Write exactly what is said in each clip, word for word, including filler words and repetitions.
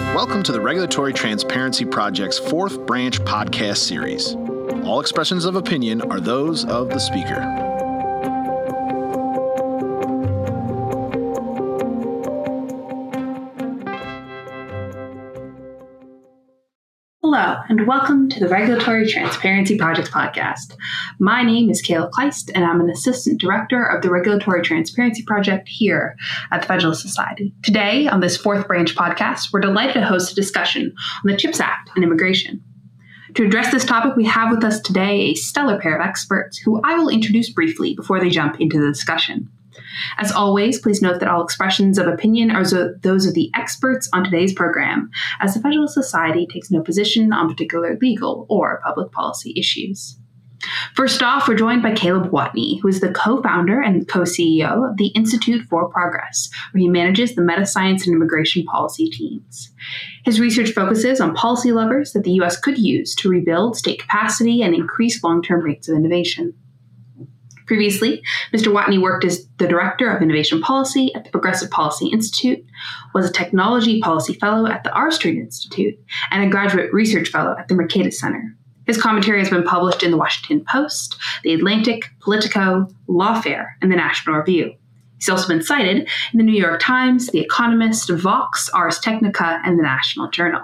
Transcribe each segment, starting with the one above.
Welcome to the Regulatory Transparency Project's fourth branch podcast series. All expressions of opinion are those of the speaker. Hello, and welcome to the Regulatory Transparency Project podcast. My name is Kayla Kleist, and I'm an Assistant Director of the Regulatory Transparency Project here at the Federalist Society. Today, on this fourth branch podcast, we're delighted to host a discussion on the CHIPS Act and immigration. To address this topic, we have with us today a stellar pair of experts who I will introduce briefly before they jump into the discussion. As always, please note that all expressions of opinion are those of the experts on today's program, as the Federalist Society takes no position on particular legal or public policy issues. First off, we're joined by Caleb Watney, who is the co-founder and co-C E O of the Institute for Progress, where he manages the Meta-Science and Immigration Policy teams. His research focuses on policy levers that the U S could use to rebuild state capacity and increase long-term rates of innovation. Previously, Mister Watney worked as the Director of Innovation Policy at the Progressive Policy Institute, was a Technology Policy Fellow at the R Street Institute, and a Graduate Research Fellow at the Mercatus Center. His commentary has been published in the Washington Post, The Atlantic, Politico, Lawfare, and the National Review. He's also been cited in the New York Times, The Economist, Vox, Ars Technica, and the National Journal.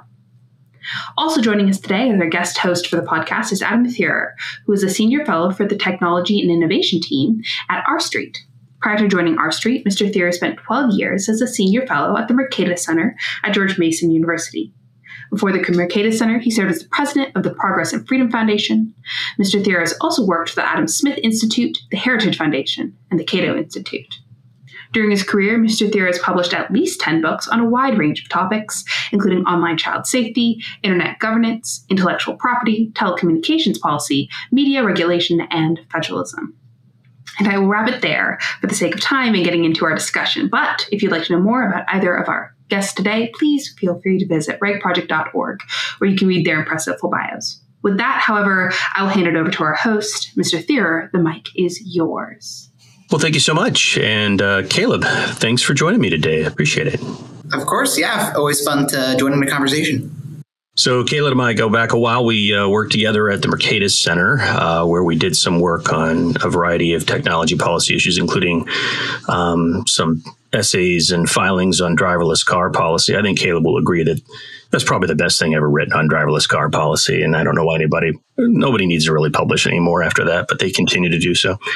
Also joining us today as our guest host for the podcast is Adam Theurer, who is a senior fellow for the Technology and Innovation team at R Street. Prior to joining R Street, Mister Theurer spent twelve years as a senior fellow at the Mercatus Center at George Mason University. Before the Mercatus Center, he served as the president of the Progress and Freedom Foundation. Mister Theurer has also worked for the Adam Smith Institute, the Heritage Foundation, and the Cato Institute. During his career, Mister Theurer has published at least ten books on a wide range of topics, including online child safety, internet governance, intellectual property, telecommunications policy, media regulation, and federalism. And I will wrap it there for the sake of time and getting into our discussion. But if you'd like to know more about either of our guests today, please feel free to visit reg project dot org, where you can read their impressive full bios. With that, however, I will hand it over to our host, Mister Theurer. The mic is yours. Well, thank you so much. And uh, Caleb, thanks for joining me today. I appreciate it. Of course. Yeah. Always fun to join in the conversation. So Caleb and I go back a while. We uh, worked together at the Mercatus Center, uh, where we did some work on a variety of technology policy issues, including um, some essays and filings on driverless car policy. I think Caleb will agree that that's probably the best thing ever written on driverless car policy. And I don't know why anybody, nobody needs to really publish anymore after that, but they continue to do so.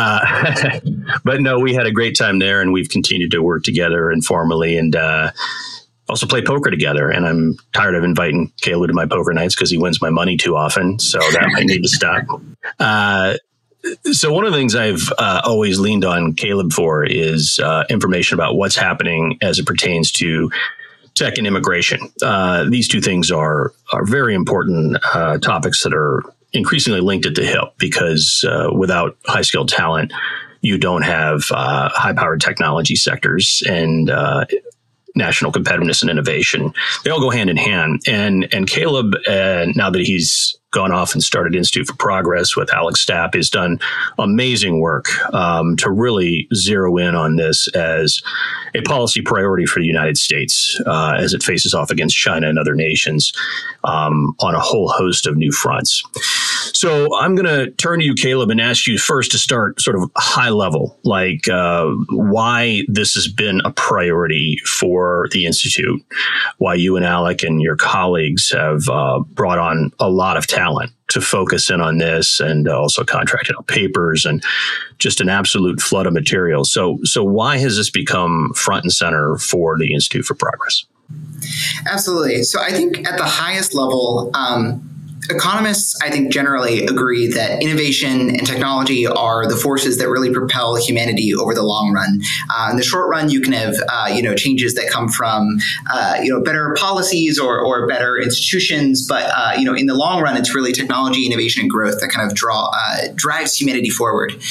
Uh, but no, we had a great time there, and we've continued to work together informally and uh, also play poker together. And I'm tired of inviting Caleb to my poker nights because he wins my money too often. So that might need to stop. Uh, So one of the things I've uh, always leaned on Caleb for is uh, information about what's happening as it pertains to tech and immigration. Uh, these two things are are very important uh, topics that are increasingly linked at the hip, because uh, without high-skilled talent, you don't have uh, high-powered technology sectors and uh, national competitiveness and innovation. They all go hand in hand. And and Caleb, uh, now that he's gone off and started Institute for Progress with Alex Stapp, has done amazing work um, to really zero in on this as a policy priority for the United States uh, as it faces off against China and other nations um, on a whole host of new fronts. So I'm going to turn to you, Caleb, and ask you first to start sort of high level, like uh, why this has been a priority for the Institute, why you and Alec and your colleagues have uh, brought on a lot of talent to focus in on this, and also contracted out papers and just an absolute flood of material. So, so why has this become front and center for the Institute for Progress? Absolutely. So I think at the highest level, um, economists, I think, generally agree that innovation and technology are the forces that really propel humanity over the long run. Uh, in the short run, you can have, uh, you know, changes that come from, uh, you know, better policies or, or better institutions. But, uh, you know, in the long run, it's really technology, innovation, and growth that kind of draw uh, drives humanity forward.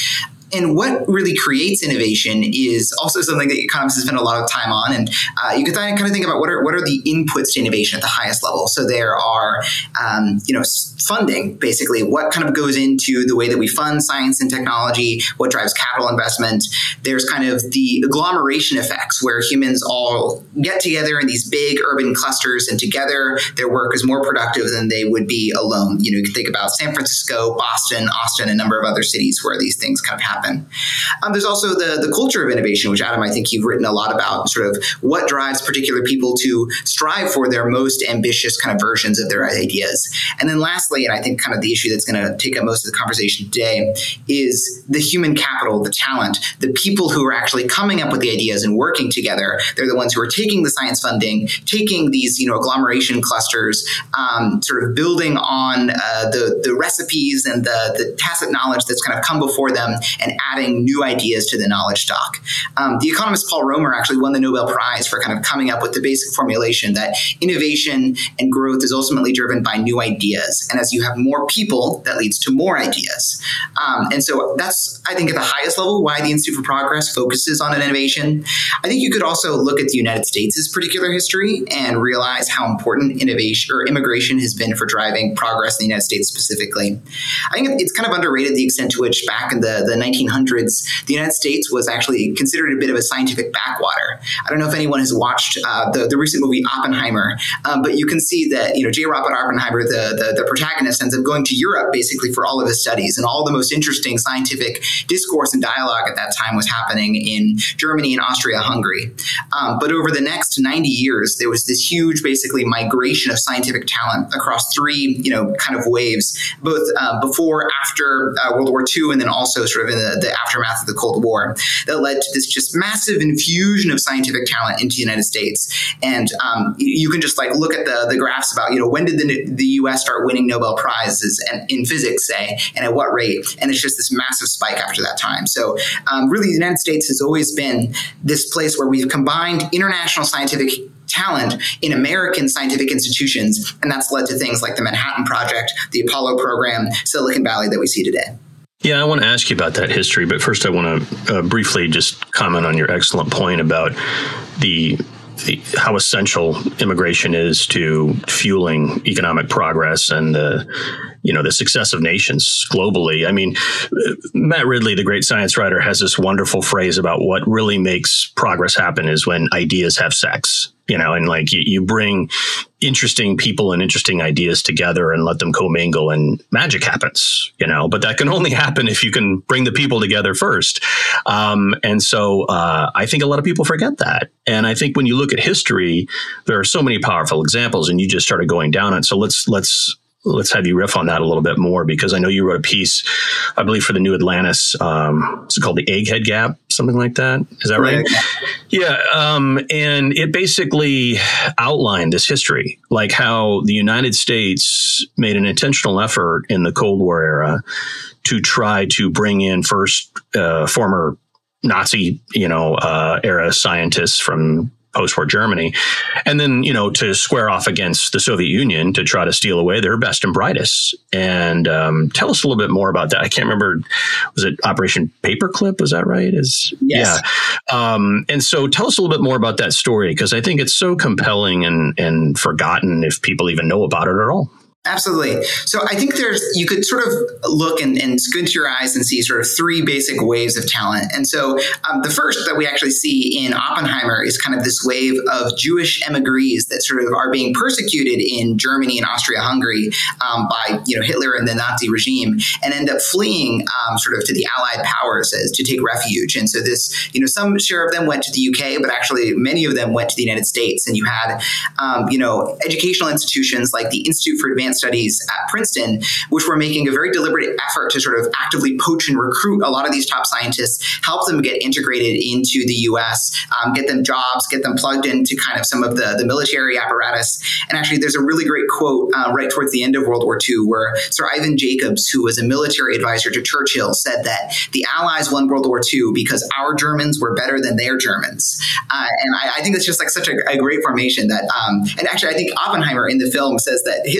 And what really creates innovation is also something that economists have spent a lot of time on. And uh, you can kind of think about what are what are the inputs to innovation at the highest level. So there are, um, you know, funding, basically, what kind of goes into the way that we fund science and technology, what drives capital investment. There's kind of the agglomeration effects where humans all get together in these big urban clusters, and together their work is more productive than they would be alone. You know, you can think about San Francisco, Boston, Austin, a number of other cities where these things kind of happen. Um, there's also the, the culture of innovation, which, Adam, I think you've written a lot about, sort of what drives particular people to strive for their most ambitious kind of versions of their ideas. And then lastly, and I think kind of the issue that's going to take up most of the conversation today, is the human capital, the talent, the people who are actually coming up with the ideas and working together. They're the ones who are taking the science funding, taking these, you know, agglomeration clusters, um, sort of building on uh, the, the recipes and the, the tacit knowledge that's kind of come before them, and adding new ideas to the knowledge stock. Um, the economist Paul Romer actually won the Nobel Prize for kind of coming up with the basic formulation that innovation and growth is ultimately driven by new ideas. And as you have more people, that leads to more ideas. Um, and so that's, I think, at the highest level, why the Institute for Progress focuses on innovation. I think you could also look at the United States' particular history and realize how important innovation or immigration has been for driving progress in the United States specifically. I think it's kind of underrated the extent to which back in the, the nineteen hundreds, the United States was actually considered a bit of a scientific backwater. I don't know if anyone has watched uh, the, the recent movie Oppenheimer, um, but you can see that, you know, J. Robert Oppenheimer, the, the, the protagonist, ends up going to Europe basically for all of his studies, and all the most interesting scientific discourse and dialogue at that time was happening in Germany and Austria-Hungary. Um, but over the next ninety years, there was this huge, basically, migration of scientific talent across three, you know, kind of waves, both uh, before, after uh, World War Two, and then also sort of in the, the aftermath of the Cold War, that led to this just massive infusion of scientific talent into the United States. And um, you can just like look at the, the graphs about, you know, when did the, the U S start winning Nobel Prizes and, in physics, say, and at what rate? And it's just this massive spike after that time. So um, really, the United States has always been this place where we've combined international scientific talent in American scientific institutions, and that's led to things like the Manhattan Project, the Apollo program, Silicon Valley that we see today. Yeah, I want to ask you about that history, but first I want to uh, briefly just comment on your excellent point about the, the how essential immigration is to fueling economic progress and the you know the success of nations globally. I mean, Matt Ridley, the great science writer, has this wonderful phrase about what really makes progress happen is when ideas have sex. You know, and like you, you bring interesting people and interesting ideas together and let them commingle, and magic happens, you know, but that can only happen if you can bring the people together first. Um, and so uh, I think a lot of people forget that. And I think when you look at history, there are so many powerful examples, and you just started going down it. So let's let's let's have you riff on that a little bit more, because I know you wrote a piece, I believe, for the New Atlantis. Um, it's called The Egghead Gap, something like that. Is that right? Yeah. Um, and it basically outlined this history, like how the United States made an intentional effort in the Cold War era to try to bring in first uh, former Nazi, you know, uh, era scientists from post-war Germany, and then, you know, to square off against the Soviet Union to try to steal away their best and brightest. And um, tell us a little bit more about that. I can't remember, was it Operation Paperclip? Was that right? Is yes. Yeah. Um, and so tell us a little bit more about that story, because I think it's so compelling and, and forgotten if people even know about it at all. Absolutely. So I think there's, you could sort of look and, and squint your eyes and see sort of three basic waves of talent. And so um, the first that we actually see in Oppenheimer is kind of this wave of Jewish emigres that sort of are being persecuted in Germany and Austria-Hungary um, by, you know, Hitler and the Nazi regime, and end up fleeing um, sort of to the Allied powers as to take refuge. And so this, you know, some share of them went to the U K, but actually many of them went to the United States. And you had, um, you know, educational institutions like the Institute for Advanced Studies at Princeton, which were making a very deliberate effort to sort of actively poach and recruit a lot of these top scientists, help them get integrated into the U S, um, get them jobs, get them plugged into kind of some of the, the military apparatus. And actually, there's a really great quote uh, right towards the end of World War Two where Sir Ivan Jacobs, who was a military advisor to Churchill, said that the Allies won World War Two because our Germans were better than their Germans. Uh, and I, I think that's just like such a, a great formation that, um, and actually, I think Oppenheimer in the film says that Hitler's greatest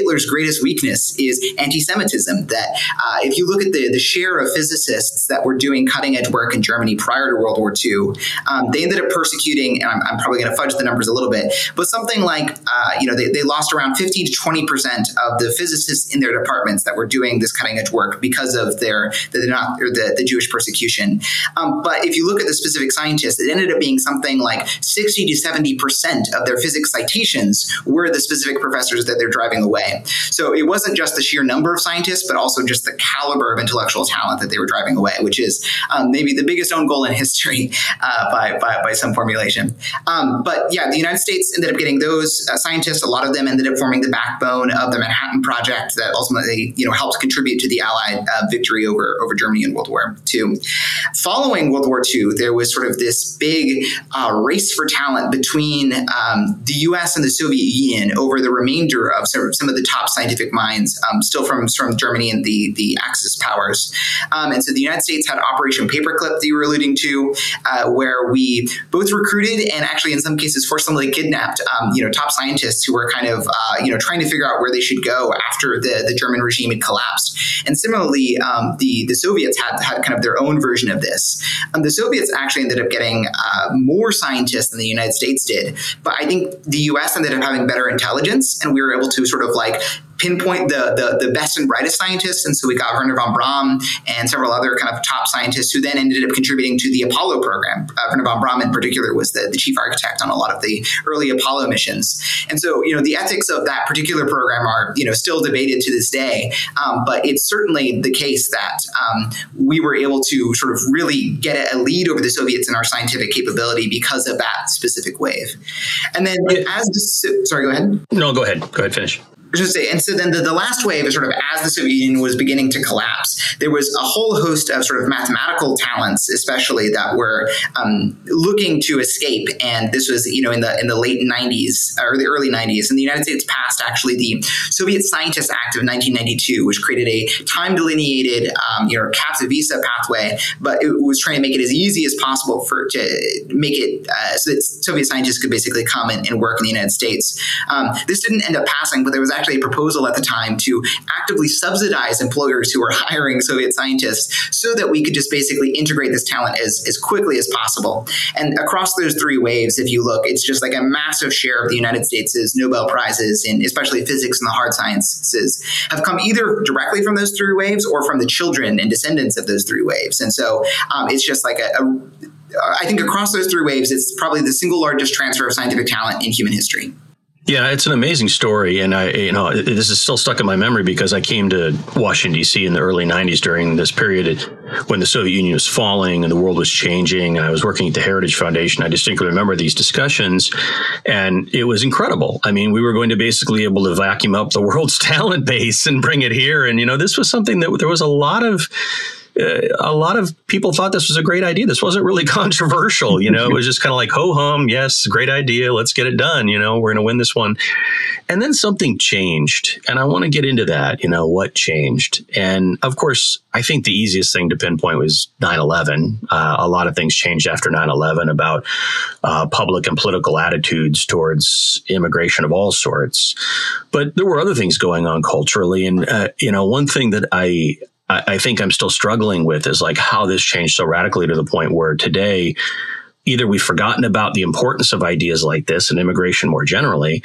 greatest weakness is anti-Semitism. That uh, if you look at the, the share of physicists that were doing cutting-edge work in Germany prior to World War Two, um, they ended up persecuting, and I'm, I'm probably going to fudge the numbers a little bit, but something like, uh, you know, they, they lost around fifteen to twenty percent of the physicists in their departments that were doing this cutting-edge work because of their the, not, or the, the Jewish persecution. Um, but if you look at the specific scientists, it ended up being something like sixty to seventy percent of their physics citations were the specific professors that they're driving away. So it wasn't just the sheer number of scientists, but also just the caliber of intellectual talent that they were driving away, which is um, maybe the biggest own goal in history uh, by, by by some formulation. Um, but yeah, the United States ended up getting those uh, scientists. A lot of them ended up forming the backbone of the Manhattan Project that ultimately, you know, helped contribute to the Allied uh, victory over, over Germany in World War Two. Following World War Two, there was sort of this big uh, race for talent between um, the U S and the Soviet Union over the remainder of some, some of the top scientific minds, um, still from, from Germany and the, the Axis powers. Um, and so the United States had Operation Paperclip that you were alluding to, uh, where we both recruited and actually in some cases forcibly kidnapped, um, you know, top scientists who were kind of, uh, you know, trying to figure out where they should go after the, the German regime had collapsed. And similarly, um, the, the Soviets had, had kind of their own version of this. Um, the Soviets actually ended up getting uh, more scientists than the United States did. But I think the U S ended up having better intelligence, and we were able to sort of like pinpoint the, the the best and brightest scientists. And so we got Wernher von Braun and several other kind of top scientists who then ended up contributing to the Apollo program. Uh, Wernher von Braun in particular was the, the chief architect on a lot of the early Apollo missions. And so, you know, the ethics of that particular program are, you know, still debated to this day. Um, but it's certainly the case that um, we were able to sort of really get a lead over the Soviets in our scientific capability because of that specific wave. And then as the, sorry, go ahead. No, go ahead. Go ahead, finish. I should say, and so then the, the last wave is sort of as the Soviet Union was beginning to collapse, there was a whole host of sort of mathematical talents, especially that were um, looking to escape. And this was, you know, in the in the late nineties or the early nineties. And the United States passed actually the Soviet Scientist Act of nineteen ninety-two, which created a time delineated, um, you know, CAPS visa pathway, but it was trying to make it as easy as possible for to make it uh, so that Soviet scientists could basically come and, and work in the United States. Um, this didn't end up passing, but there was actually a proposal at the time to actively subsidize employers who were hiring Soviet scientists so that we could just basically integrate this talent as, as quickly as possible. And across those three waves, if you look, it's just like a massive share of the United States' Nobel Prizes in especially physics and the hard sciences have come either directly from those three waves or from the children and descendants of those three waves. And so um, it's just like a, a I think across those three waves, it's probably the single largest transfer of scientific talent in human history. Yeah, it's an amazing story, and I, you know, this is still stuck in my memory because I came to Washington, D C in the early nineties during this period when the Soviet Union was falling and the world was changing. I was working at the Heritage Foundation. I distinctly remember these discussions, and it was incredible. I mean, we were going to basically able to vacuum up the world's talent base and bring it here, and you know, this was something that there was a lot of. Uh, a lot of people thought this was a great idea. This wasn't really controversial. You know, it was just kind of like, ho hum. Yes, great idea. Let's get it done. You know, we're going to win this one. And then something changed. And I want to get into that. You know, what changed? And of course, I think the easiest thing to pinpoint was nine eleven. Uh, a lot of things changed after nine eleven about uh, public and political attitudes towards immigration of all sorts. But there were other things going on culturally. And, uh, you know, one thing that I I think I'm still struggling with is like how this changed so radically to the point where today, either we've forgotten about the importance of ideas like this and immigration more generally,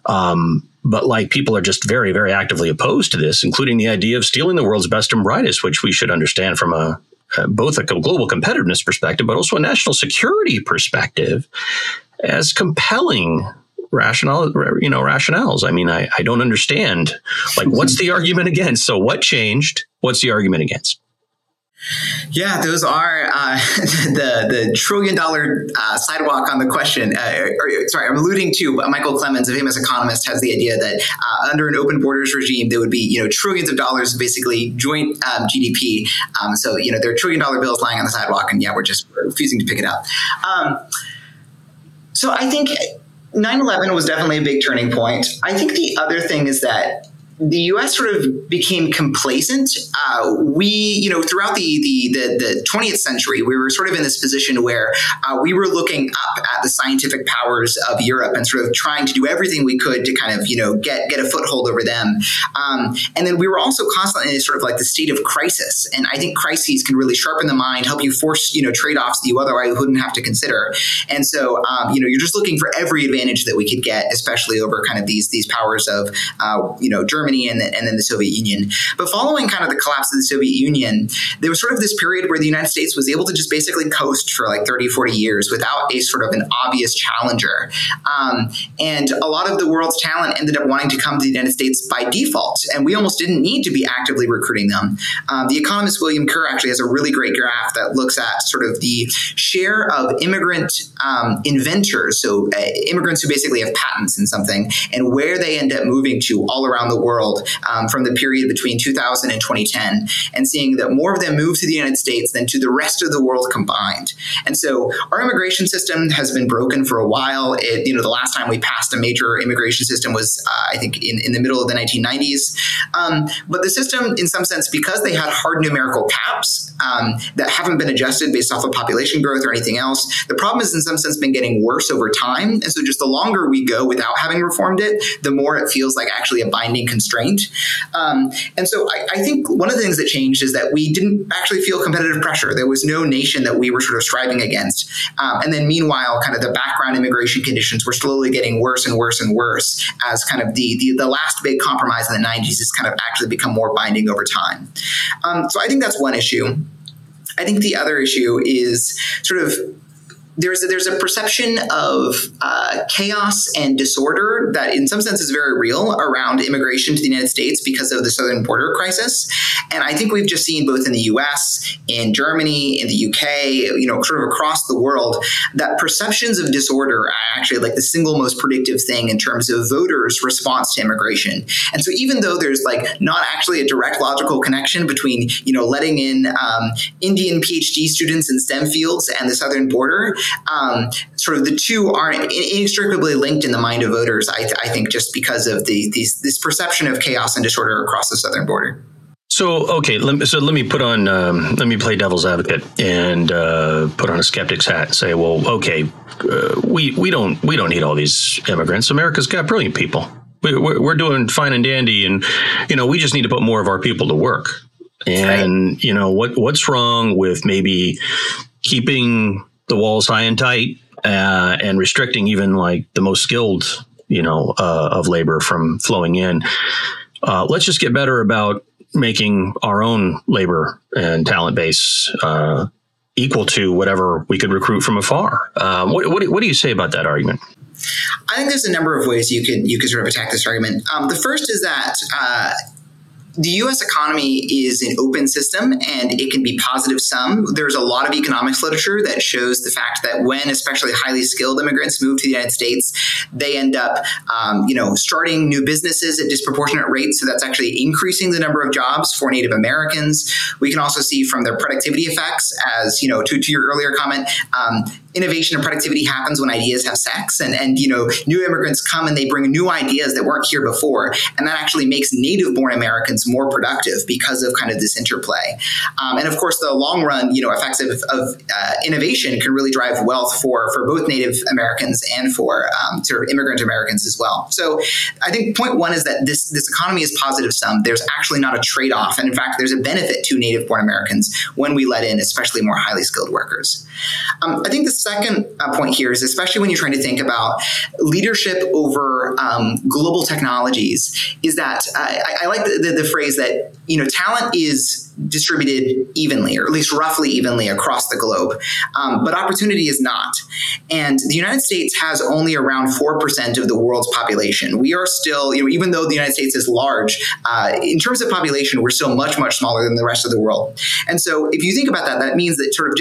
um, but like people are just very, very actively opposed to this, including the idea of stealing the world's best and brightest, which we should understand from a uh, both a global competitiveness perspective, but also a national security perspective as compelling rational, you know, rationales. I mean, I, I don't understand, like, what's the argument against? So what changed? What's the argument against? Yeah, those are uh, the the trillion dollar uh, sidewalk on the question. Uh, or, sorry, I'm alluding to Michael Clemens, a famous economist, has the idea that uh, under an open borders regime, there would be, you know, trillions of dollars of basically joint um, G D P. Um, so, you know, there are trillion dollar bills lying on the sidewalk, and yeah, we're just we're refusing to pick it up. Um, so I think nine eleven was definitely a big turning point. I think the other thing is that the U S sort of became complacent. Uh, we, you know, throughout the, the, the, the twentieth century, we were sort of in this position where uh, we were looking up at the scientific powers of Europe and sort of trying to do everything we could to kind of, you know, get, get a foothold over them. Um, and then we were also constantly in sort of like the state of crisis. And I think crises can really sharpen the mind, help you force, you know, trade-offs that you otherwise wouldn't have to consider. And so, um, you know, you're just looking for every advantage that we could get, especially over kind of these, these powers of, uh, you know, Germany and, the, and then the Soviet Union. But following kind of the collapse of the Soviet Union, there was sort of this period where the United States was able to just basically coast for like thirty, forty years without a sort of an obvious challenger. Um, and a lot of the world's talent ended up wanting to come to the United States by default, and we almost didn't need to be actively recruiting them. Um, the economist William Kerr actually has a really great graph that looks at sort of the share of immigrant um, inventors, so uh, immigrants who basically have patents in something, and where they end up moving to all around the world um, from the period between two thousand and twenty ten, and seeing that more of them move to the United States than to the rest of the world combined. And so our immigration system has been broken for a while. It, you know, the last time we passed a major immigration system was, uh, I think, in, in the middle of the nineteen nineties. Um, but the system, in some sense, because they had hard numerical caps um, that haven't been adjusted based off of population growth or anything else, the problem has, in some sense, been getting worse over time. And so just the longer we go without having reformed it, the more it feels like actually a binding constraint. Um, and so I, I think one of the things that changed is that we didn't actually feel competitive pressure. There was no nation that we were sort of striving against. Um, and then meanwhile, kind of the background immigration conditions were slowly getting worse and worse and worse as kind of the, the, the last big compromise in the nineties has kind of actually become more binding over time. Um, so I think that's one issue. I think the other issue is sort of There's a, there's a perception of uh, chaos and disorder that in some sense is very real around immigration to the United States because of the southern border crisis. And I think we've just seen both in the U S, in Germany, in the U K, you know, sort of across the world, that perceptions of disorder are actually like the single most predictive thing in terms of voters' response to immigration. And so even though there's like not actually a direct logical connection between, you know, letting in um, Indian PhD students in STEM fields and the southern border, Um, sort of the two aren't inextricably linked in the mind of voters, I, th- I think, just because of the these, this perception of chaos and disorder across the southern border. So, okay, let me, so let me put on, um, let me play devil's advocate and uh, put on a skeptic's hat and say, well, okay, uh, we we don't we don't need all these immigrants. America's got brilliant people. We, we're, we're doing fine and dandy, and you know, we just need to put more of our people to work. And right. you know, what what's wrong with maybe keeping the walls high and tight, uh, and restricting even like the most skilled, you know, uh, of labor from flowing in. Uh, let's just get better about making our own labor and talent base uh, equal to whatever we could recruit from afar. Um, what, what, what do you say about that argument? I think there's a number of ways you could you could sort of attack this argument. Um, the first is that uh, the U S economy is an open system and it can be positive sum. There's a lot of economics literature that shows the fact that when especially highly skilled immigrants move to the United States, they end up, um, you know, starting new businesses at disproportionate rates. So that's actually increasing the number of jobs for Native Americans. We can also see from their productivity effects as, you know, to, to your earlier comment, um, innovation and productivity happens when ideas have sex, and, and, you know, new immigrants come and they bring new ideas that weren't here before. And that actually makes native born Americans more productive because of kind of this interplay. Um, and of course, the long run, you know, effects of, of uh, innovation can really drive wealth for, for both Native Americans and for um, sort of immigrant Americans as well. So I think point one is that this, this economy is positive sum. There's actually not a trade-off. And in fact, there's a benefit to native born Americans when we let in especially more highly skilled workers. Um, I think the second uh, point here is, especially when you're trying to think about leadership over um, global technologies, is that uh, I, I like the, the, the phrase that, you know, talent is distributed evenly, or at least roughly evenly across the globe. Um, but opportunity is not. And the United States has only around four percent of the world's population. We are still, you know, even though the United States is large, uh, in terms of population, we're still much, much smaller than the rest of the world. And so if you think about that, that means that sort of just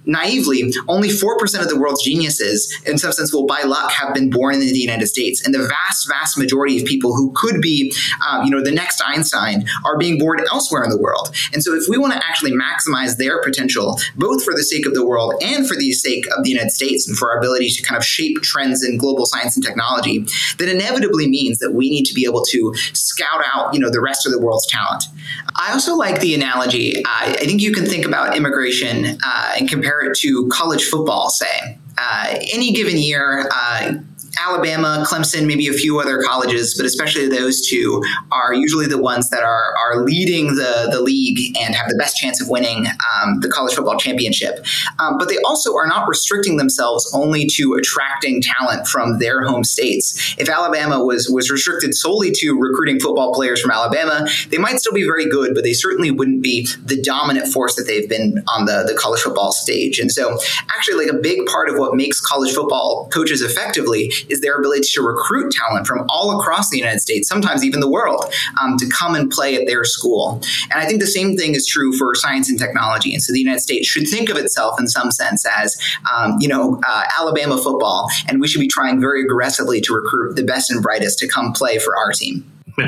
naively, only four percent of the world's geniuses, in some sense, will by luck have been born in the United States. And the vast, vast majority of people who could be, um, you know, the next Einstein are being born elsewhere in the world. And so if we want to actually maximize their potential, both for the sake of the world and for the sake of the United States and for our ability to kind of shape trends in global science and technology, that inevitably means that we need to be able to scout out, you know, the rest of the world's talent. I also like the analogy. Uh, I think you can think about immigration uh, and compare it to college football, say. Uh, any given year, uh, Alabama, Clemson, maybe a few other colleges, but especially those two are usually the ones that are are leading the, the league and have the best chance of winning um, the college football championship. Um, but they also are not restricting themselves only to attracting talent from their home states. If Alabama was was restricted solely to recruiting football players from Alabama, they might still be very good, but they certainly wouldn't be the dominant force that they've been on the, the college football stage. And so actually, like a big part of what makes college football coaches effectively is their ability to recruit talent from all across the United States, sometimes even the world, um, to come and play at their school. And I think the same thing is true for science and technology. And so the United States should think of itself in some sense as, um, you know, uh, Alabama football, and we should be trying very aggressively to recruit the best and brightest to come play for our team.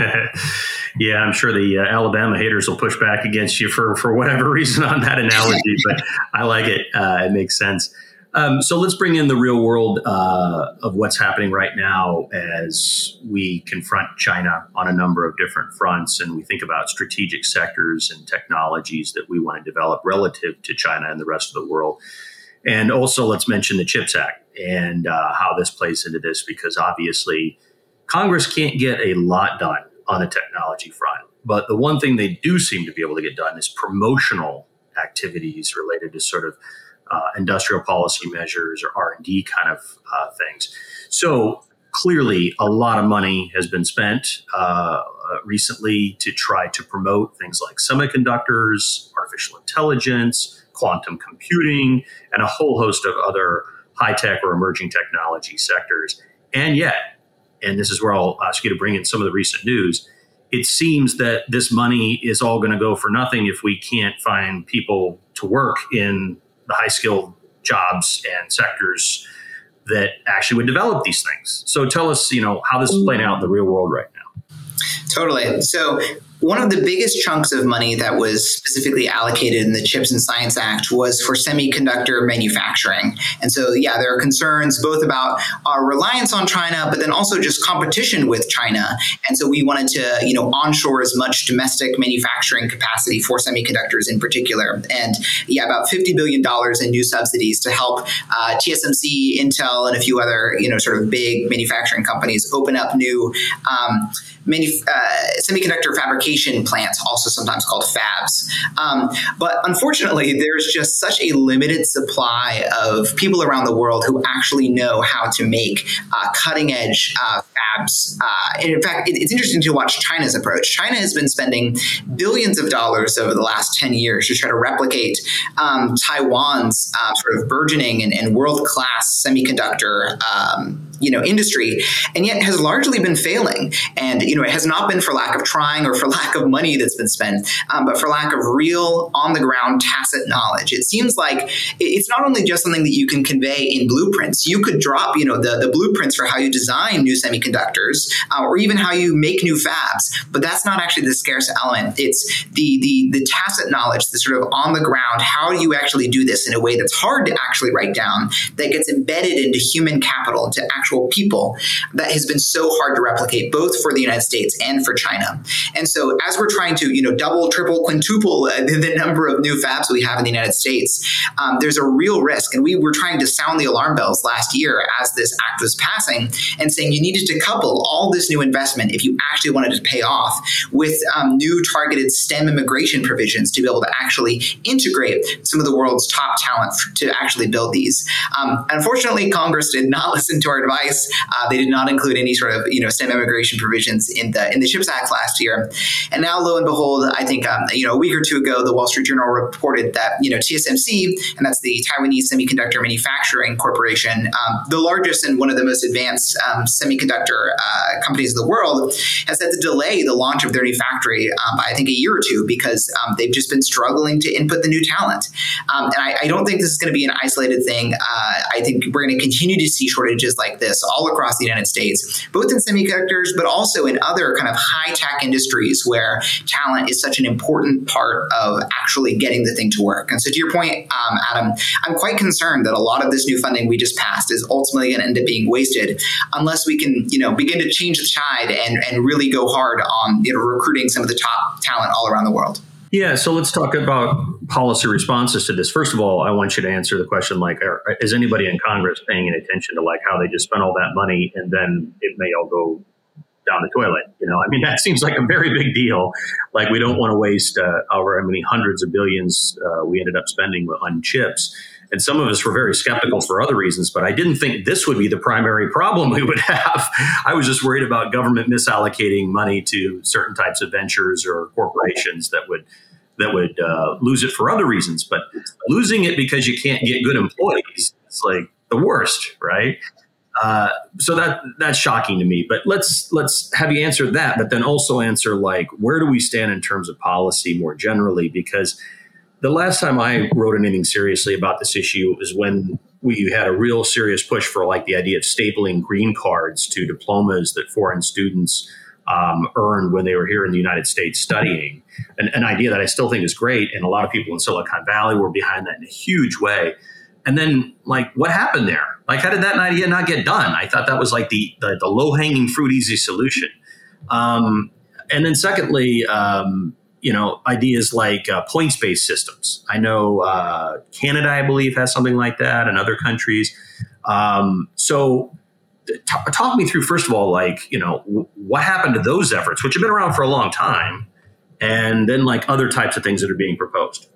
Yeah, I'm sure the uh, Alabama haters will push back against you for, for whatever reason on that analogy, but I like it. Uh, it makes sense. Um, so let's bring in the real world uh, of what's happening right now as we confront China on a number of different fronts, and we think about strategic sectors and technologies that we want to develop relative to China and the rest of the world. And also let's mention the CHIPS Act and uh, how this plays into this, because obviously Congress can't get a lot done on the technology front. But the one thing they do seem to be able to get done is promotional activities related to sort of Uh, industrial policy measures or R and D kind of uh, things. So clearly a lot of money has been spent uh, recently to try to promote things like semiconductors, artificial intelligence, quantum computing, and a whole host of other high-tech or emerging technology sectors. And yet, and this is where I'll ask you to bring in some of the recent news, it seems that this money is all going to go for nothing if we can't find people to work in the high-skilled jobs and sectors that actually would develop these things. So tell us, you know, how this is playing out in the real world right now. Totally. So one of the biggest chunks of money that was specifically allocated in the CHIPS and Science Act was for semiconductor manufacturing. And so, yeah, there are concerns both about our reliance on China, but then also just competition with China. And so we wanted to, you know, onshore as much domestic manufacturing capacity for semiconductors in particular. And yeah, about fifty billion dollars in new subsidies to help uh, T S M C, Intel, and a few other, you know, sort of big manufacturing companies open up new um, Manuf- uh, semiconductor fabrication plants, also sometimes called fabs. Um, but unfortunately, there's just such a limited supply of people around the world who actually know how to make uh, cutting edge uh, fabs. Uh, and in fact, it, it's interesting to watch China's approach. China has been spending billions of dollars over the last ten years to try to replicate um, Taiwan's uh, sort of burgeoning and, and world-class semiconductor um, you know, industry, and yet has largely been failing. And, you know, it has not been for lack of trying or for lack of money that's been spent, um, but for lack of real on-the-ground tacit knowledge. It seems like it's not only just something that you can convey in blueprints. You could drop, you know, the, the blueprints for how you design new semiconductors uh, or even how you make new fabs, but that's not actually the scarce element. It's the, the, the tacit knowledge, the sort of on-the-ground, how do you actually do this in a way that's hard to actually write down, that gets embedded into human capital, into actual people, that has been so hard to replicate, both for the United States and for China. And so as we're trying to, you know, double, triple, quintuple uh, the number of new fabs we have in the United States, um, there's a real risk. And we were trying to sound the alarm bells last year as this act was passing and saying you needed to couple all this new investment, if you actually wanted to pay off, with um, new targeted STEM immigration provisions to be able to actually integrate some of the world's top talent f- to actually build these. Um, unfortunately, Congress did not listen to our advice advice. Uh, they did not include any sort of, you know, STEM immigration provisions in the in the CHIPS Act last year. And now, lo and behold, I think, um, you know, a week or two ago, the Wall Street Journal reported that, you know, T S M C, and that's the Taiwanese Semiconductor Manufacturing Corporation, um, the largest and one of the most advanced um, semiconductor uh, companies in the world, has had to delay the launch of their new factory um, by, I think, a year or two because um, they've just been struggling to input the new talent. Um, and I, I don't think this is going to be an isolated thing. Uh, I think we're going to continue to see shortages like this all across the United States, both in semiconductors, but also in other kind of high-tech industries where talent is such an important part of actually getting the thing to work. And so to your point, um, Adam, I'm quite concerned that a lot of this new funding we just passed is ultimately going to end up being wasted unless we can, you know, begin to change the tide and, and really go hard on, you know, recruiting some of the top talent all around the world. Yeah, so let's talk about policy responses to this. First of all, I want you to answer the question, like, are, is anybody in Congress paying any attention to like how they just spent all that money and then it may all go down the toilet? You know, I mean, that seems like a very big deal. Like, we don't want to waste uh, however many hundreds of billions uh, we ended up spending on chips. And some of us were very skeptical for other reasons, but I didn't think this would be the primary problem we would have. I was just worried about government misallocating money to certain types of ventures or corporations that would that would uh, lose it for other reasons. But losing it because you can't get good employees, it's like the worst, right? Uh, so that that's shocking to me. But let's let's have you answer that, but then also answer, like, where do we stand in terms of policy more generally? Because the last time I wrote anything seriously about this issue was when we had a real serious push for like the idea of stapling green cards to diplomas that foreign students um, earned when they were here in the United States studying. An, an idea that I still think is great. And a lot of people in Silicon Valley were behind that in a huge way. And then, like, what happened there? Like, how did that idea not get done? I thought that was like the the, the low-hanging fruit, easy solution. Um, and then secondly, um, you know, ideas like uh, points-based systems. I know uh, Canada, I believe, has something like that, and other countries. Um, so t- talk me through, first of all, like, you know, w- what happened to those efforts, which have been around for a long time, and then like other types of things that are being proposed.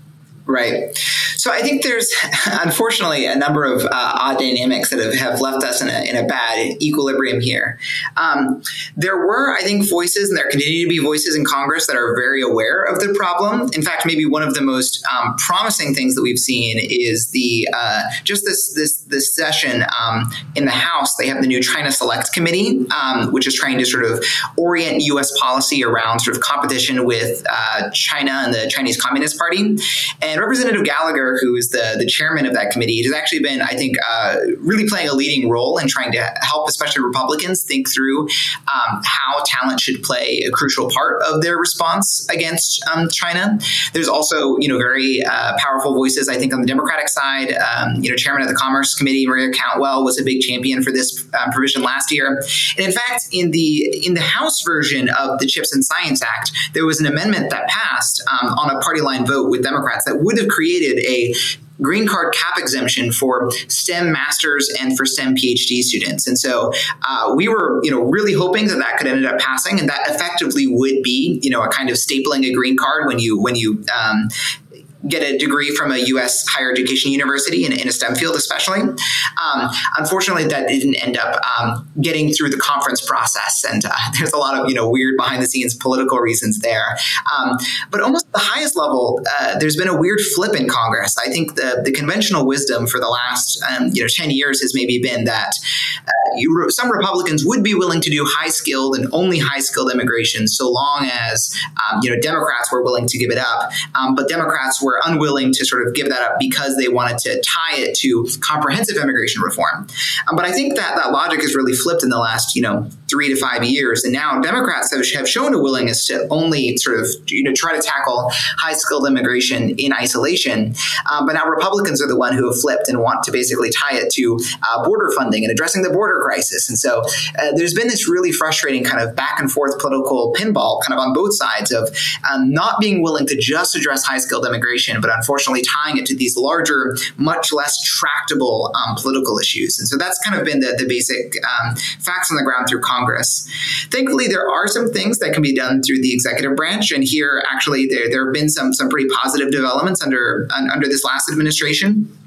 Right. So I think there's, unfortunately, a number of uh, odd dynamics that have, have left us in a, in a bad equilibrium here. Um, there were, I think, voices, and there continue to be voices in Congress that are very aware of the problem. In fact, maybe one of the most um, promising things that we've seen is the uh, just this this this session um, in the House. They have the new China Select Committee, um, which is trying to sort of orient U S policy around sort of competition with uh, China and the Chinese Communist Party. And Representative Gallagher, who is the, the chairman of that committee, has actually been, I think, uh, really playing a leading role in trying to help, especially Republicans, think through um, how talent should play a crucial part of their response against um, China. There's also, you know, very uh, powerful voices, I think, on the Democratic side. Um, you know, chairman of the Commerce Committee, Maria Cantwell, was a big champion for this um, provision last year. And in fact, in the in the House version of the CHIPS and Science Act, there was an amendment that passed um, on a party line vote with Democrats that would have created a green card cap exemption for STEM masters and for STEM PhD students. And so uh, we were, you know, really hoping that that could end up passing, and that effectively would be, you know, a kind of stapling a green card when you when you um, get a degree from a U S higher education university in, in a STEM field, especially. Um, unfortunately, that didn't end up um, getting through the conference process. And uh, there's a lot of, you know, weird behind the scenes political reasons there. Um, but almost at the highest level, uh, there's been a weird flip in Congress. I think the, the conventional wisdom for the last, um, you know, ten years has maybe been that uh, you, some Republicans would be willing to do high skilled and only high skilled immigration so long as, um, you know, Democrats were willing to give it up. Um, but Democrats were unwilling to sort of give that up because they wanted to tie it to comprehensive immigration reform. Um, but I think that that logic has really flipped in the last, you know, three to five years. And now Democrats have, have shown a willingness to only sort of, you know, try to tackle high-skilled immigration in isolation. Um, but now Republicans are the one who have flipped and want to basically tie it to uh, border funding and addressing the border crisis. And so uh, there's been this really frustrating kind of back and forth political pinball kind of on both sides of um, not being willing to just address high-skilled immigration, but unfortunately tying it to these larger, much less tractable um, political issues. And so that's kind of been the, the basic um, facts on the ground through Congress. Thankfully, there are some things that can be done through the executive branch. And here, actually, there, there have been some, some pretty positive developments under, under this last administration.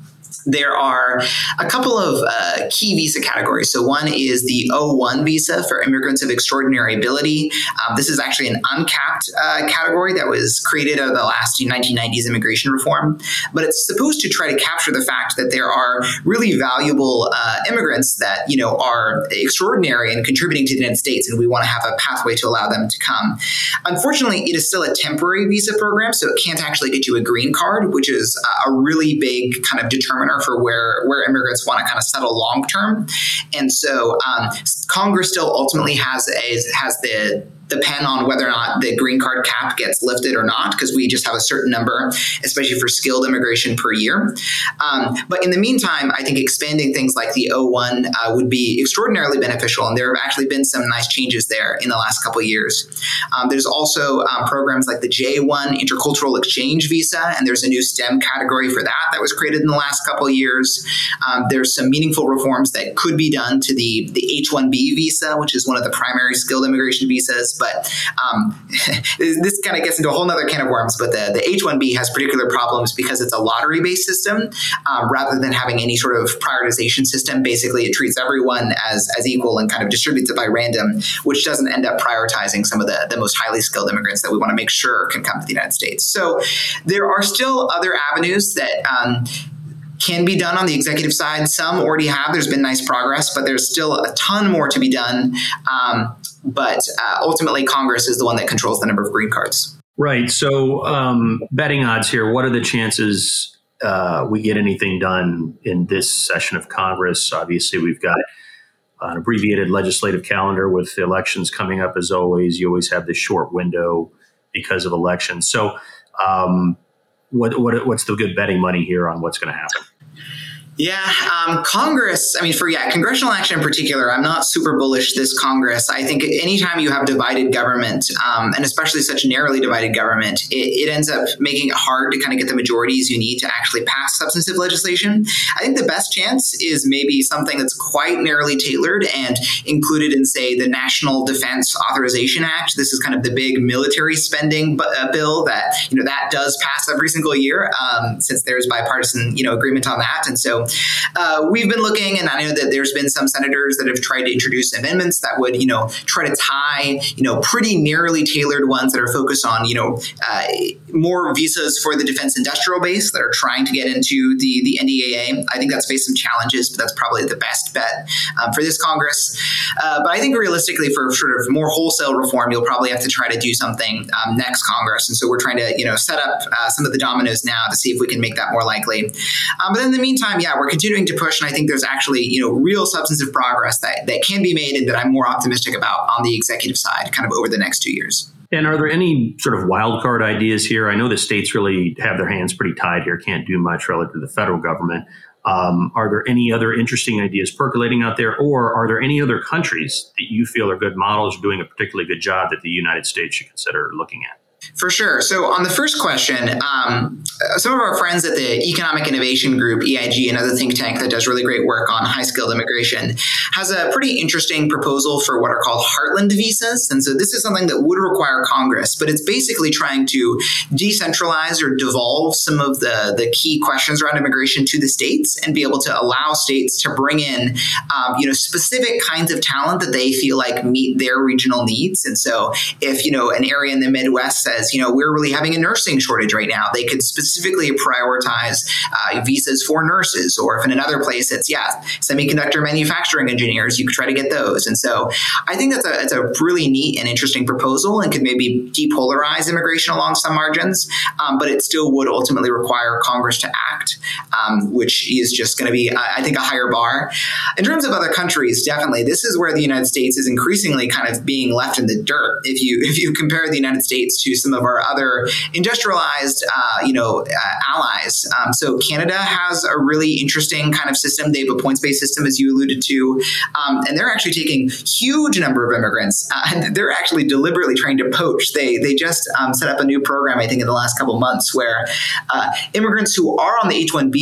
there are a couple of uh, key visa categories. So one is the O one visa for immigrants of extraordinary ability. Um, this is actually an uncapped uh, category that was created out of the last nineteen nineties immigration reform, but it's supposed to try to capture the fact that there are really valuable uh, immigrants that, you know, are extraordinary and contributing to the United States, and we want to have a pathway to allow them to come. Unfortunately, it is still a temporary visa program, so it can't actually get you a green card, which is a really big kind of determiner for where, where immigrants want to kind of settle long term. And so um, Congress still ultimately has a, has the depend on whether or not the green card cap gets lifted or not, because we just have a certain number, especially for skilled immigration per year. Um, but in the meantime, I think expanding things like the O one uh, would be extraordinarily beneficial. And there have actually been some nice changes there in the last couple of years. Um, there's also um, programs like the J one Intercultural Exchange Visa, and there's a new STEM category for that that was created in the last couple of years. Um, there's some meaningful reforms that could be done to the, the H one B visa, which is one of the primary skilled immigration visas. But um, this kind of gets into a whole nother can of worms. But the, the H one B has particular problems because it's a lottery-based system um, rather than having any sort of prioritization system. Basically, it treats everyone as, as equal and kind of distributes it by random, which doesn't end up prioritizing some of the, the most highly skilled immigrants that we want to make sure can come to the United States. So there are still other avenues that um, can be done on the executive side. Some already have. There's been nice progress, but there's still a ton more to be done. Um, but uh, ultimately, Congress is the one that controls the number of green cards. Right. So um, betting odds here, what are the chances uh, we get anything done in this session of Congress? Obviously, we've got an abbreviated legislative calendar with the elections coming up. As always, you always have this short window because of elections. So um, what, what what's the good betting money here on what's going to happen? Yeah, um, Congress, I mean, for, yeah, congressional action in particular, I'm not super bullish this Congress. I think anytime you have divided government, um, and especially such narrowly divided government, it, it ends up making it hard to kind of get the majorities you need to actually pass substantive legislation. I think the best chance is maybe something that's quite narrowly tailored and included in, say, the National Defense Authorization Act. This is kind of the big military spending b- uh, bill that, you know, that does pass every single year, um, since there's bipartisan, you know, agreement on that. And so Uh, we've been looking, and I know that there's been some senators that have tried to introduce amendments that would, you know, try to tie, you know, pretty narrowly tailored ones that are focused on, you know, uh, more visas for the defense industrial base that are trying to get into the, the N D A A. I think that's faced some challenges, but that's probably the best bet um, for this Congress. Uh, but I think realistically, for sort of more wholesale reform, you'll probably have to try to do something um, next Congress. And so we're trying to, you know, set up uh, some of the dominoes now to see if we can make that more likely. Um, but in the meantime, yeah, we're continuing to push, and I think there's actually, you know, real substantive progress that, that can be made and that I'm more optimistic about on the executive side kind of over the next two years. And are there any sort of wild card ideas here? I know the states really have their hands pretty tied here, can't do much relative to the federal government. Um, are there any other interesting ideas percolating out there, or are there any other countries that you feel are good models or doing a particularly good job that the United States should consider looking at? For sure. So on the first question, um, some of our friends at the Economic Innovation Group, E I G, another think tank that does really great work on high-skilled immigration, has a pretty interesting proposal for what are called heartland visas. And so this is something that would require Congress, but it's basically trying to decentralize or devolve some of the, the key questions around immigration to the states and be able to allow states to bring in, um, you know, specific kinds of talent that they feel like meet their regional needs. And so if, you know, an area in the Midwest says, you know, we're really having a nursing shortage right now, they could specifically prioritize uh, visas for nurses. Or if in another place it's, yeah, semiconductor manufacturing engineers, you could try to get those. And so I think that's a, it's a really neat and interesting proposal and could maybe depolarize immigration along some margins, um, but it still would ultimately require Congress to act, um, which is just going to be, I think, a higher bar. In terms of other countries, definitely, this is where the United States is increasingly kind of being left in the dirt. If you if you compare the United States to some of our other industrialized, uh, you know, uh, allies. Um, so Canada has a really interesting kind of system. They have a points-based system, as you alluded to, um, and they're actually taking huge number of immigrants. Uh, and they're actually deliberately trying to poach. They they just um, set up a new program, I think, in the last couple of months, where uh, immigrants who are on the H one B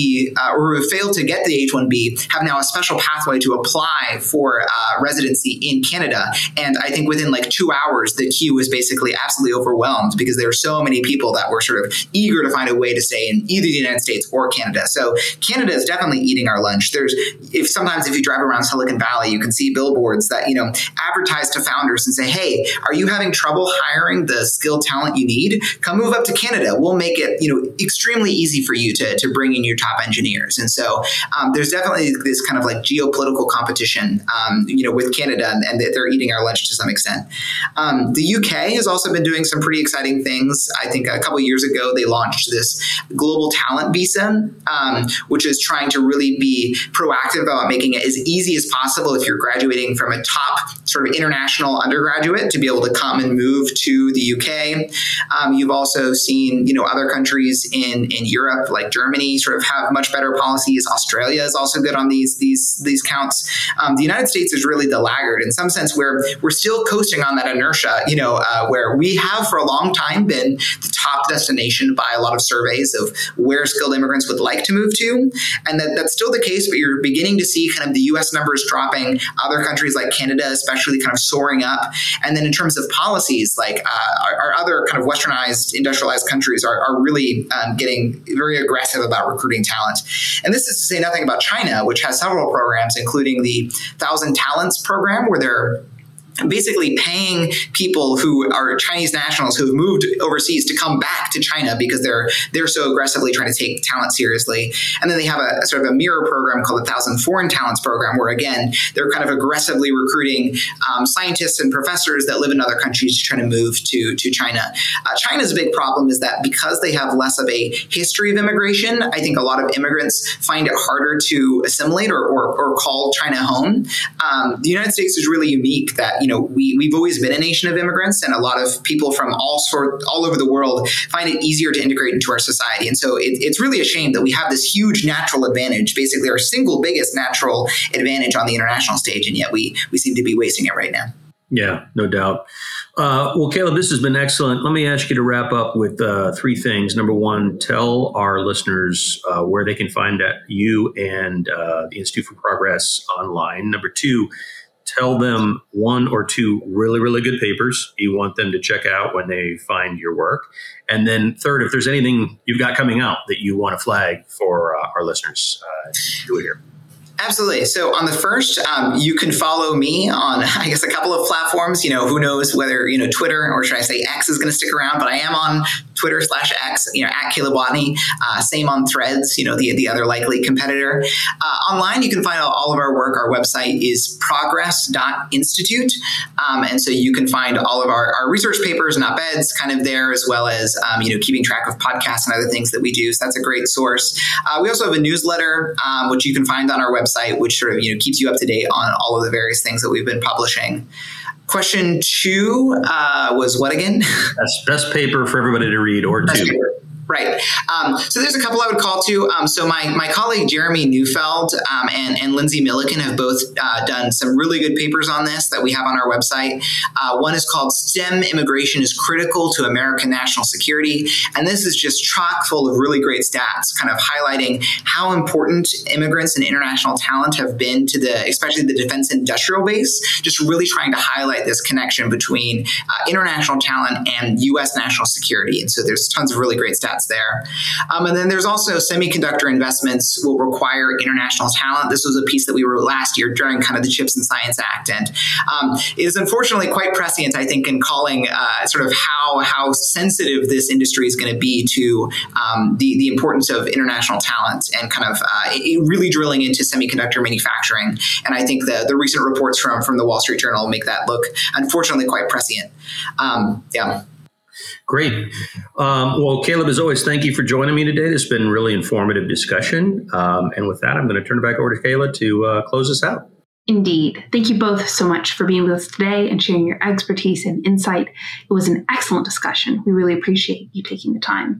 be, uh, or who have failed to get the H one B have now a special pathway to apply for uh, residency in Canada. And I think within like two hours, the queue was basically absolutely overwhelmed because there were so many people that were sort of eager to find a way to stay in either the United States or Canada. So Canada is definitely eating our lunch. There's, if sometimes if you drive around Silicon Valley, you can see billboards that, you know, advertise to founders and say, hey, are you having trouble hiring the skilled talent you need? Come move up to Canada. We'll make it, you know, extremely easy for you to, to bring in your top engineers. And so um, there's definitely this kind of like geopolitical competition, um, you know, with Canada, and, and they're eating our lunch to some extent. Um, the U K has also been doing some pretty exciting things. I think a couple of years ago, they launched this global talent visa, um, which is trying to really be proactive about making it as easy as possible if you're graduating from a top sort of international undergraduate to be able to come and move to the U K. Um, you've also seen, you know, other countries in, in Europe, like Germany, sort of have much better policies. Australia is also good on these these these counts. Um, the United States is really the laggard in some sense, where we're still coasting on that inertia, you know, uh, where we have for a long time been the top destination by a lot of surveys of where skilled immigrants would like to move to. And that, that's still the case, but you're beginning to see kind of the U S numbers dropping, other countries like Canada especially kind of soaring up. And then in terms of policies, like uh, our, our other kind of westernized, industrialized countries are, are really um, getting very aggressive about recruiting talent. And this is to say nothing about China, which has several programs, including the Thousand Talents program, where they're basically paying people who are Chinese nationals who have moved overseas to come back to China because they're they're so aggressively trying to take talent seriously. And then they have a, a sort of a mirror program called the Thousand Foreign Talents program, where again, they're kind of aggressively recruiting um, scientists and professors that live in other countries to try to move to, to China. Uh, China's big problem is that because they have less of a history of immigration, I think a lot of immigrants find it harder to assimilate or, or, or call China home. Um, the United States is really unique that You know, we, we've always been a nation of immigrants, and a lot of people from all sort, all over the world find it easier to integrate into our society. And so it, it's really a shame that we have this huge natural advantage, basically our single biggest natural advantage on the international stage, and yet we we seem to be wasting it right now. Yeah, no doubt. Uh, well, Caleb, this has been excellent. Let me ask you to wrap up with uh, three things. Number one, tell our listeners uh, where they can find you and uh, the Institute for Progress online. Number two, tell them one or two really, really good papers you want them to check out when they find your work. And then third, if there's anything you've got coming out that you want to flag for uh, our listeners, uh, do it here. Absolutely. So on the first, um, you can follow me on, I guess, a couple of platforms. You know, who knows whether, you know, Twitter, or should I say X, is going to stick around, but I am on Twitter slash X, you know, at Caleb Watney. Uh, same on Threads, you know, the, the other likely competitor. Uh, online, you can find all, all of our work. Our website is progress dot institute. Um, and so you can find all of our, our research papers and op-eds kind of there, as well as, um, you know, keeping track of podcasts and other things that we do. So that's a great source. Uh, we also have a newsletter, um, which you can find on our website. website, which sort of, you know, keeps you up to date on all of the various things that we've been publishing. Question two uh, was what again? That's best paper for everybody to read, or two. Right. Um, so there's a couple I would call to. Um, so my my colleague Jeremy Neufeld um, and, and Lindsay Milliken have both uh, done some really good papers on this that we have on our website. Uh, one is called STEM Immigration is Critical to American National Security. And this is just chock full of really great stats, kind of highlighting how important immigrants and international talent have been to the, especially the defense industrial base, just really trying to highlight this connection between uh, international talent and U S national security. And so there's tons of really great stats there. Um, and then there's also semiconductor investments will require international talent. This was a piece that we wrote last year during kind of the CHIPS and Science Act. And um, it is unfortunately quite prescient, I think, in calling uh, sort of how how sensitive this industry is going to be to um, the, the importance of international talent and kind of uh, really drilling into semiconductor manufacturing. And I think the, the recent reports from, from the Wall Street Journal make that look, unfortunately, quite prescient. Um, yeah. Great. Um, well, Caleb, as always, thank you for joining me today. This has been a really informative discussion. Um, and with that, I'm going to turn it back over to Kayla to uh, close us out. Indeed. Thank you both so much for being with us today and sharing your expertise and insight. It was an excellent discussion. We really appreciate you taking the time.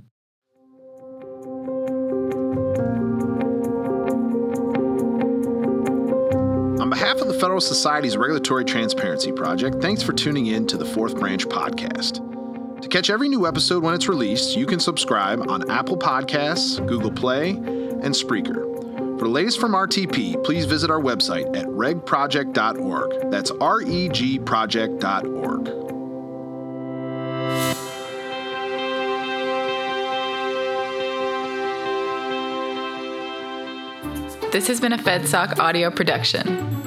On behalf of the Federal Society's Regulatory Transparency Project, thanks for tuning in to the Fourth Branch podcast. To catch every new episode when it's released, you can subscribe on Apple Podcasts, Google Play, and Spreaker. For the latest from R T P, please visit our website at reg project dot org. That's R E G project dot org. This has been a FedSoc audio production.